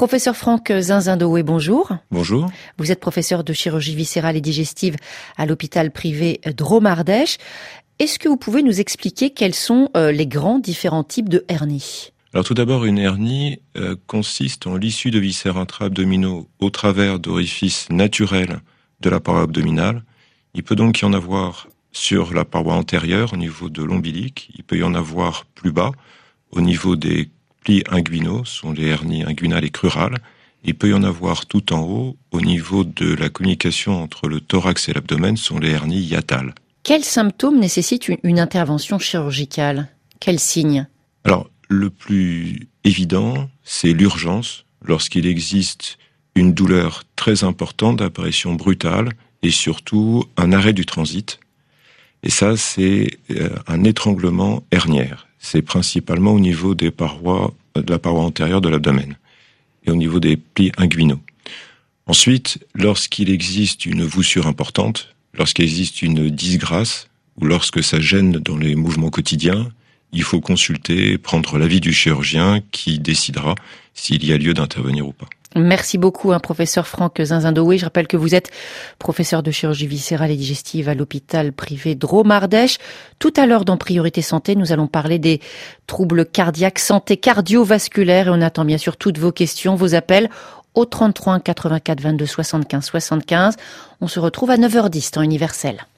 Professeur Franck Zinzindoué, bonjour. Bonjour. Vous êtes professeur de chirurgie viscérale et digestive à l'hôpital privé Drôme-Ardèche. Est-ce que vous pouvez nous expliquer quels sont les grands différents types de hernie ? Alors tout d'abord, une hernie consiste en l'issue de viscères intra-abdominaux au travers d'orifices naturels de la paroi abdominale. Il peut donc y en avoir sur la paroi antérieure, au niveau de l'ombilic. Il peut y en avoir plus bas, au niveau des plis inguinaux, ce sont les hernies inguinales et crurales. Il peut y en avoir tout en haut, au niveau de la communication entre le thorax et l'abdomen, ce sont les hernies hiatales. Quels symptômes nécessitent une intervention chirurgicale ? Quels signes ? Alors, le plus évident, c'est l'urgence, lorsqu'il existe une douleur très importante d'apparition brutale et surtout un arrêt du transit. Et ça, c'est un étranglement herniaire. C'est principalement au niveau des parois, de la paroi antérieure de l'abdomen et au niveau des plis inguinaux. Ensuite, lorsqu'il existe une voussure importante, lorsqu'il existe une disgrâce ou lorsque ça gêne dans les mouvements quotidiens, il faut consulter, prendre l'avis du chirurgien qui décidera s'il y a lieu d'intervenir ou pas. Merci beaucoup, professeur Franck Zinzindoué. Je rappelle que vous êtes professeur de chirurgie viscérale et digestive à l'hôpital privé Drôme-Ardèche. Tout à l'heure, dans Priorité Santé, nous allons parler des troubles cardiaques, santé cardiovasculaire, et on attend bien sûr toutes vos questions, vos appels au 33 84 22 75 75. On se retrouve à 9h10 temps universel.